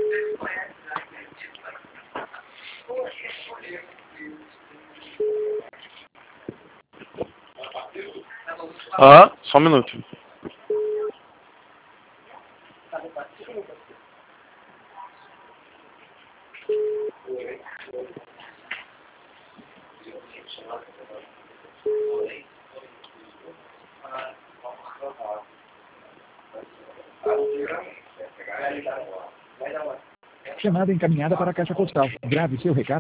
Ah, só um minuto. Chamada encaminhada para a caixa postal. Grave seu recado.